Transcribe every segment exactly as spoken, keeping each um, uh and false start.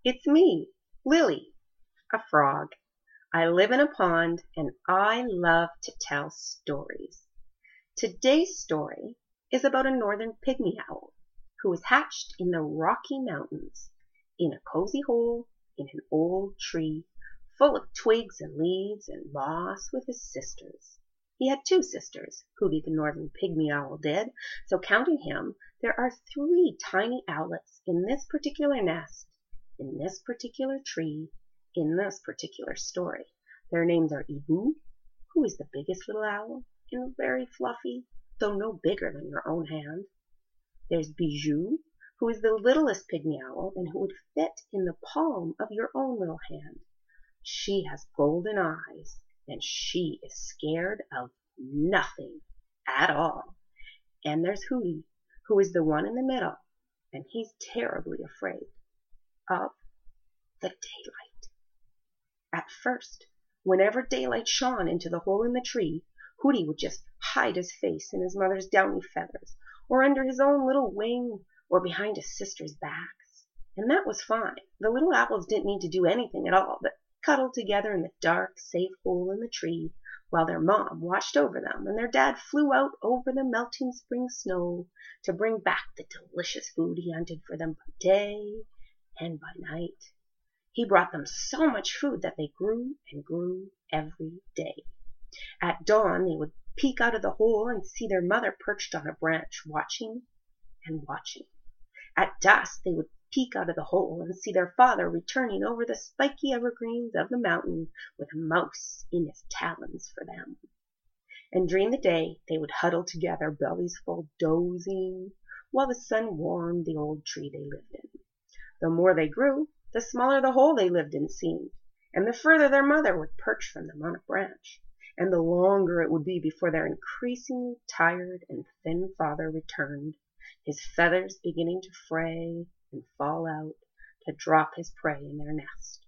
It's me, Lily, a frog. I live in a pond and I love to tell stories. Today's story is about a northern pygmy owl who was hatched in the Rocky Mountains in a cozy hole in an old tree full of twigs and leaves and moss with his sisters. He had two sisters, Hooty the northern pygmy owl did, so counting him, there are three tiny owlets in this particular nest, in this particular tree, in this particular story. Their names are Eeboo, who is the biggest little owl and very fluffy, though no bigger than your own hand. There's Bijou, who is the littlest pygmy owl and who would fit in the palm of your own little hand. She has golden eyes, and she is scared of nothing at all. And there's Hooty, who is the one in the middle, and he's terribly afraid of the daylight. At first, whenever daylight shone into the hole in the tree, Hooty would just hide his face in his mother's downy feathers, or under his own little wing, or behind his sisters' backs. And that was fine. The little owls didn't need to do anything at all but cuddle together in the dark, safe hole in the tree, while their mom watched over them, and their dad flew out over the melting spring snow to bring back the delicious food he hunted for them by day and by night. He brought them so much food that they grew and grew every day. At dawn, they would peek out of the hole and see their mother perched on a branch, watching and watching. At dusk, they would peek out of the hole and see their father returning over the spiky evergreens of the mountain with a mouse in his talons for them. And during the day, they would huddle together, bellies full, dozing, while the sun warmed the old tree they lived in. The more they grew, the smaller the hole they lived in seemed, and the further their mother would perch from them on a branch, and the longer it would be before their increasingly tired and thin father returned, his feathers beginning to fray and fall out to drop his prey in their nest.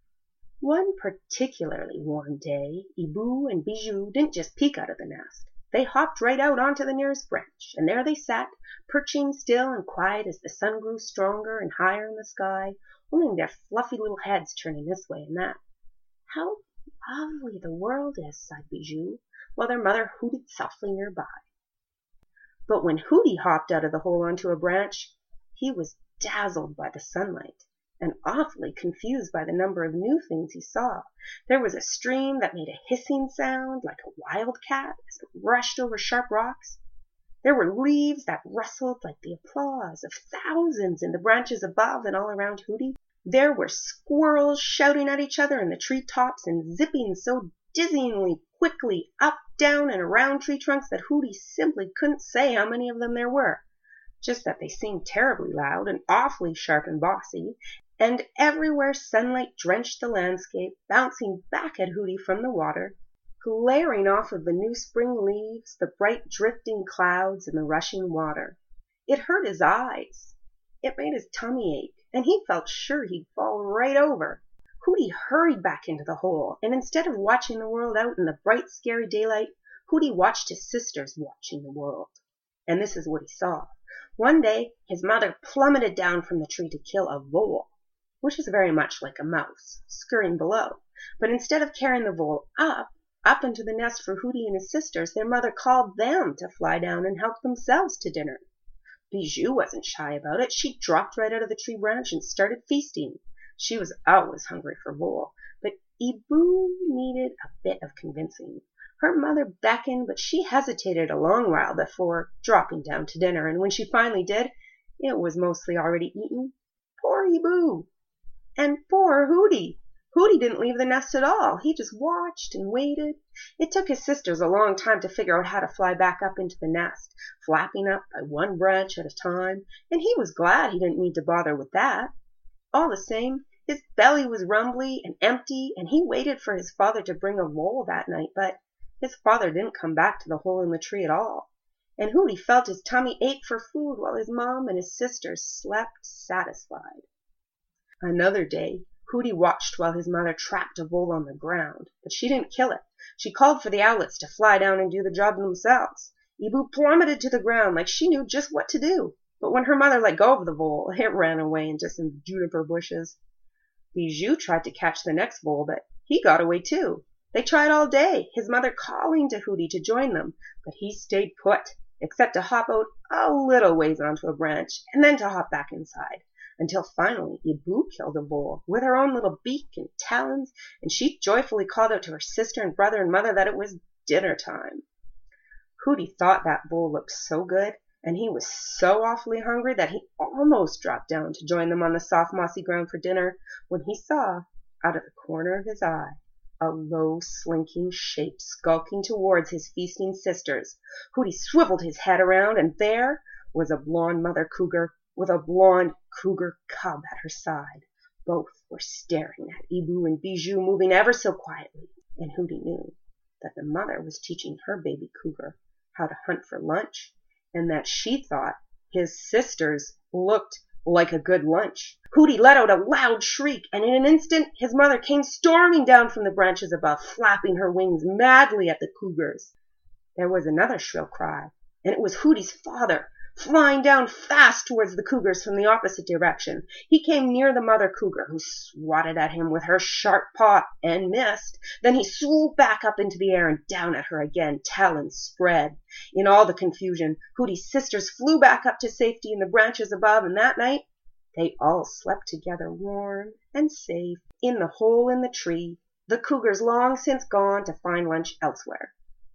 One particularly warm day, Eeboo and Bijou didn't just peek out of the nest. They hopped right out onto the nearest branch, and there they sat, perching still and quiet as the sun grew stronger and higher in the sky, holding their fluffy little heads turning this way and that. How lovely the world is, sighed Bijou, while their mother hooted softly nearby. But when Hooty hopped out of the hole onto a branch, he was dazzled by the sunlight and awfully confused by the number of new things he saw. There was a stream that made a hissing sound like a wildcat as it rushed over sharp rocks. There were leaves that rustled like the applause of thousands in the branches above and all around Hooty. There were squirrels shouting at each other in the tree tops and zipping so dizzyingly quickly up, down, and around tree trunks that Hooty simply couldn't say how many of them there were, just that they seemed terribly loud and awfully sharp and bossy, and everywhere sunlight drenched the landscape, bouncing back at Hooty from the water, glaring off of the new spring leaves, the bright drifting clouds, and the rushing water. It hurt his eyes. It made his tummy ache, and he felt sure he'd fall right over. Hooty hurried back into the hole, and instead of watching the world out in the bright, scary daylight, Hooty watched his sisters watching the world. And this is what he saw. One day, his mother plummeted down from the tree to kill a vole, which is very much like a mouse, scurrying below. But instead of carrying the vole up, up into the nest for Hooty and his sisters, their mother called them to fly down and help themselves to dinner. Bijou wasn't shy about it. She dropped right out of the tree branch and started feasting. She was always hungry for vole, but Eeboo needed a bit of convincing. Her mother beckoned, but she hesitated a long while before dropping down to dinner, and when she finally did, it was mostly already eaten. Poor Eeboo! And poor Hooty! Hooty didn't leave the nest at all. He just watched and waited. It took his sisters a long time to figure out how to fly back up into the nest, flapping up by one branch at a time, and he was glad he didn't need to bother with that. All the same, his belly was rumbly and empty, and he waited for his father to bring a vole that night, but his father didn't come back to the hole in the tree at all, and Hooty felt his tummy ache for food while his mom and his sisters slept satisfied. Another day, Hooty watched while his mother trapped a vole on the ground, but she didn't kill it. She called for the owlets to fly down and do the job themselves. Eeboo plummeted to the ground like she knew just what to do, but when her mother let go of the vole, it ran away into some juniper bushes. Bijou tried to catch the next vole, but he got away too. They tried all day, his mother calling to Hooty to join them, but he stayed put, except to hop out a little ways onto a branch and then to hop back inside, until finally Ibu killed a vole with her own little beak and talons, and she joyfully called out to her sister and brother and mother that it was dinner time. Hooty thought that vole looked so good, and he was so awfully hungry that he almost dropped down to join them on the soft mossy ground for dinner, when he saw, out of the corner of his eye, a low slinking shape skulking towards his feasting sisters. Hooty swiveled his head around, and there was a blonde mother cougar with a blonde cougar cub at her side. Both were staring at Ibu and Bijou, moving ever so quietly, and Hooty knew that the mother was teaching her baby cougar how to hunt for lunch, and that she thought his sisters looked like a good lunch. Hooty let out a loud shriek, and in an instant his mother came storming down from the branches above, flapping her wings madly at the cougars. There was another shrill cry, and it was Hooty's father, flying down fast towards the cougars from the opposite direction. He came near the mother cougar, who swatted at him with her sharp paw and missed. Then he swooped back up into the air and down at her again, talons spread. In all the confusion, Hooty's sisters flew back up to safety in the branches above, and that night they all slept together warm and safe in the hole in the tree, the cougars long since gone to find lunch elsewhere.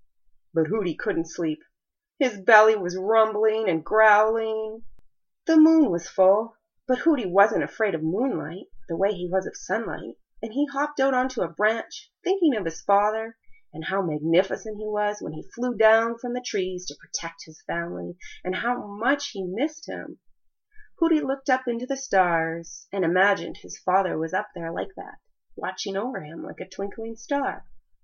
But Hooty couldn't sleep. His belly was rumbling and growling. The moon was full, but Hooty wasn't afraid of moonlight the way he was of sunlight, and he hopped out onto a branch, thinking of his father and how magnificent he was when he flew down from the trees to protect his family, and how much he missed him. Hooty looked up into the stars and imagined his father was up there like that, watching over him like a twinkling star.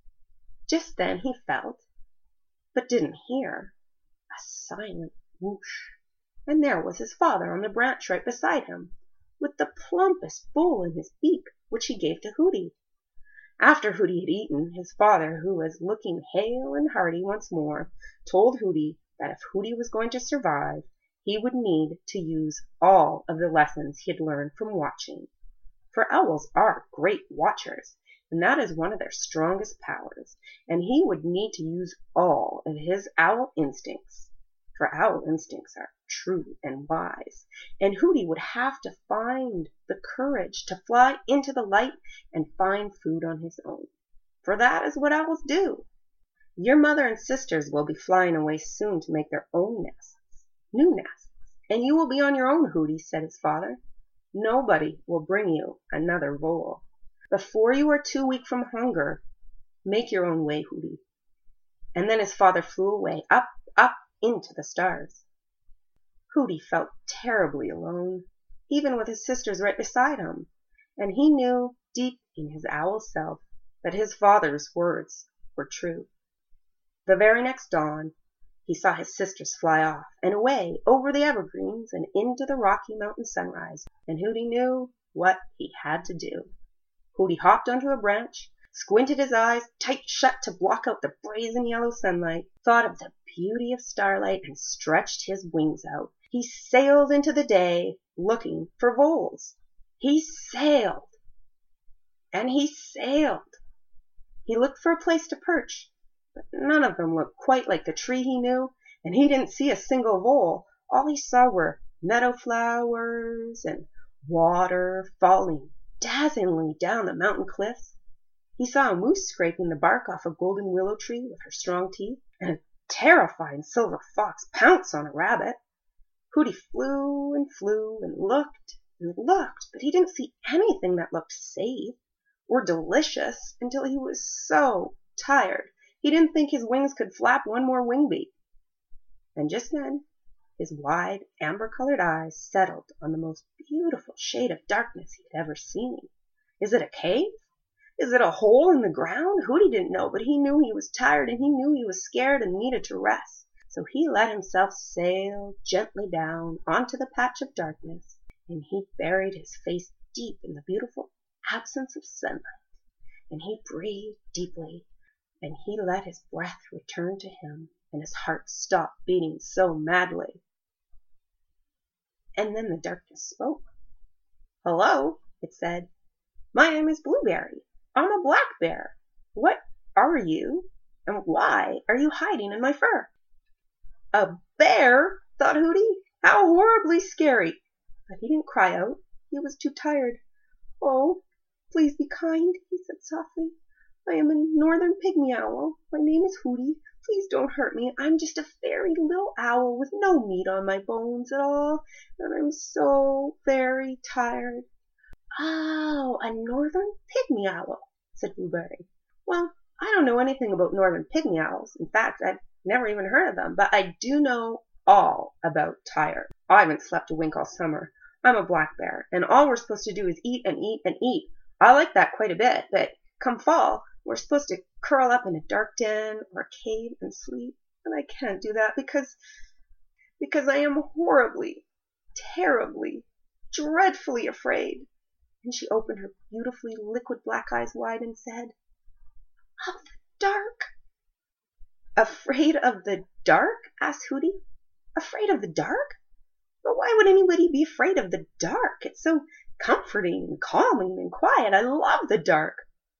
Just then he felt, but didn't hear, a silent whoosh, and there was his father on the branch right beside him, with the plumpest bowl in his beak, which he gave to Hooty. After Hooty had eaten, his father, who was looking hale and hearty once more, told Hooty that if Hooty was going to survive, he would need to use all of the lessons he had learned from watching. For owls are great watchers, and that is one of their strongest powers, and he would need to use all of his owl instincts, for owl instincts are true and wise, and Hooty would have to find the courage to fly into the light and find food on his own, for that is what owls do. Your mother and sisters will be flying away soon to make their own nests, new nests, and you will be on your own, Hooty, said his father. Nobody will bring you another vole. Before you are too weak from hunger, make your own way, Hooty. And then his father flew away, up, up into the stars. Hooty felt terribly alone, even with his sisters right beside him, and he knew deep in his owl self that his father's words were true. The very next dawn, he saw his sisters fly off and away over the evergreens and into the Rocky Mountain sunrise, and Hooty knew what he had to do. Hooty hopped onto a branch, squinted his eyes tight shut to block out the brazen yellow sunlight, thought of the beauty of starlight, and stretched his wings out. He sailed into the day, looking for voles. He sailed, and he sailed. He looked for a place to perch, but none of them looked quite like the tree he knew, and he didn't see a single vole. All he saw were meadow flowers and water falling dazzlingly down the mountain cliffs. He saw a moose scraping the bark off a golden willow tree with her strong teeth, and a terrifying silver fox pounce on a rabbit. Hooty flew and flew and looked and looked, but he didn't see anything that looked safe or delicious until he was so tired he didn't think his wings could flap one more wing beat. And just then his wide amber-colored eyes settled on the most beautiful shade of darkness he had ever seen. Is it a cave? Is it a hole in the ground? Hooty didn't know, but he knew he was tired, and he knew he was scared and needed to rest. So he let himself sail gently down onto the patch of darkness, and he buried his face deep in the beautiful absence of sunlight, and he breathed deeply, and he let his breath return to him, and his heart stopped beating so madly. And then the darkness spoke. "Hello," it said. My name is Blueberry. I'm a black bear. What are you, and why are you hiding in my fur?" "A bear!" thought Hooty. "How horribly scary!" But he didn't cry out. He was too tired. "Oh, please be kind," he said softly. "I am a northern pygmy owl. My name is Hooty. Please don't hurt me. I'm just a very little owl with no meat on my bones at all, and I'm so very tired." "Oh, a northern pygmy owl," said Blueberry. "Well, I don't know anything about northern pygmy owls. In fact, I've never even heard of them, but I do know all about tired. I haven't slept a wink all summer. I'm a black bear, and all we're supposed to do is eat and eat and eat. I like that quite a bit, but come fall, we're supposed to curl up in a dark den or a cave and sleep, and I can't do that because, because I am horribly, terribly, dreadfully afraid." And she opened her beautifully liquid black eyes wide and said, "Of the dark." "Afraid of the dark?" asked Hooty. "Afraid of the dark? But why would anybody be afraid of the dark? It's so comforting and calming and quiet. I love the dark."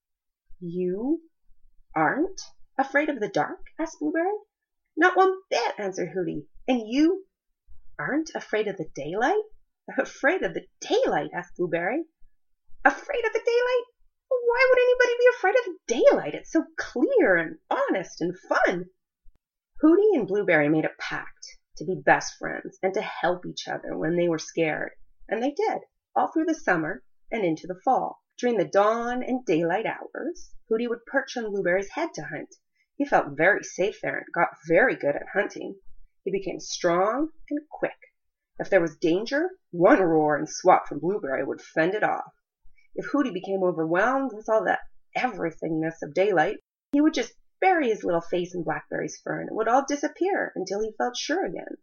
"You aren't afraid of the dark?" asked Blueberry. "Not one bit," answered Hooty. "And you aren't afraid of the daylight?" "Afraid of the daylight?" asked Blueberry. "Afraid of the daylight? Well, why would anybody be afraid of the daylight? It's so clear and honest and fun." Hooty and Blueberry made a pact to be best friends and to help each other when they were scared, and they did, all through the summer and into the fall. During the dawn and daylight hours, Hooty would perch on Blueberry's head to hunt. He felt very safe there and got very good at hunting. He became strong and quick. If there was danger, one roar and swat from Blueberry would fend it off. If Hooty became overwhelmed with all the everythingness of daylight, he would just bury his little face in Blackberry's fur, and it would all disappear until he felt sure again.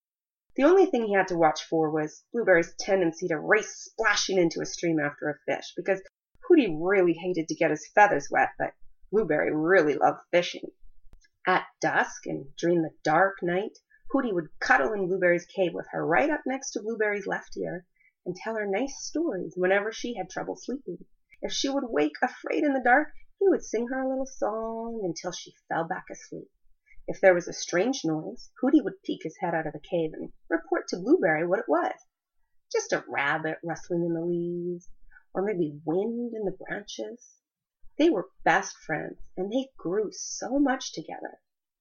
The only thing he had to watch for was Blueberry's tendency to race splashing into a stream after a fish, because Hooty really hated to get his feathers wet, but Blueberry really loved fishing. At dusk and during the dark night, Hooty would cuddle in Blueberry's cave with her right up next to Blueberry's left ear and tell her nice stories whenever she had trouble sleeping. If she would wake afraid in the dark, he would sing her a little song until she fell back asleep. If there was a strange noise, Hooty would peek his head out of the cave and report to Blueberry what it was. Just a rabbit rustling in the leaves, or maybe wind in the branches. They were best friends, and they grew so much together.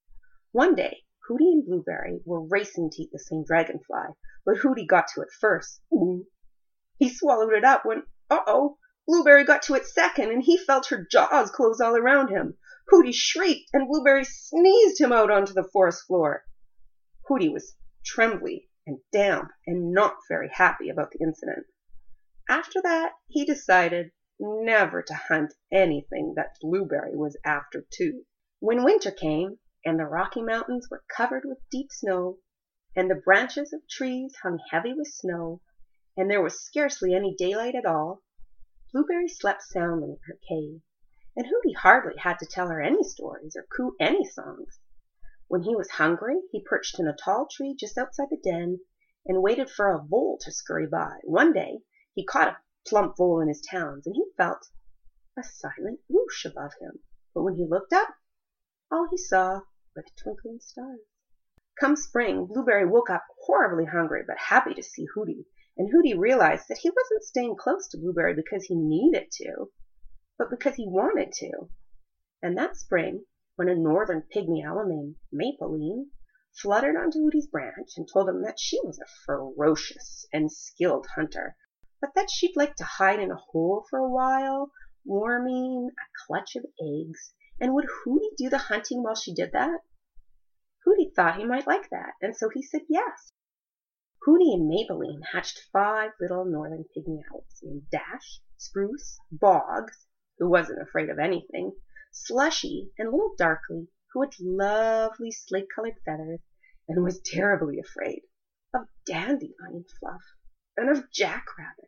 One day, Hooty and Blueberry were racing to eat the same dragonfly, but Hooty got to it first. Ooh. He swallowed it up when, uh-oh, Blueberry got to it second, and he felt her jaws close all around him. Hooty shrieked, and Blueberry sneezed him out onto the forest floor. Hooty was trembly and damp and not very happy about the incident. After that, he decided never to hunt anything that Blueberry was after too. When winter came, and the Rocky Mountains were covered with deep snow, and the branches of trees hung heavy with snow, and there was scarcely any daylight at all, Blueberry slept soundly in her cave, and Hooty hardly had to tell her any stories or coo any songs. When he was hungry, he perched in a tall tree just outside the den and waited for a vole to scurry by. One day he caught a plump vole in his talons, and he felt a silent whoosh above him. But when he looked up, all he saw were the twinkling stars. Come spring, Blueberry woke up horribly hungry but happy to see Hooty, and Hooty realized that he wasn't staying close to Blueberry because he needed to, but because he wanted to. And that spring, when a northern pygmy owl named Mapeline fluttered onto Hooty's branch and told him that she was a ferocious and skilled hunter, but that she'd like to hide in a hole for a while, warming a clutch of eggs, and would Hooty do the hunting while she did that? Hooty thought he might like that, and so he said yes. Hooty and Mapeline hatched five little northern pygmy owls named Dash, Spruce, Boggs, who wasn't afraid of anything, Slushy, and little Darkly, who had lovely slate-colored feathers and was terribly afraid of Dandelion Fluff and of Jackrabbit.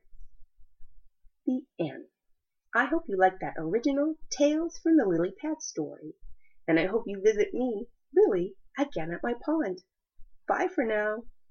The end. I hope you like that original Tales from the Lily Pad story, and I hope you visit me, Lily, again at my pond. Bye for now.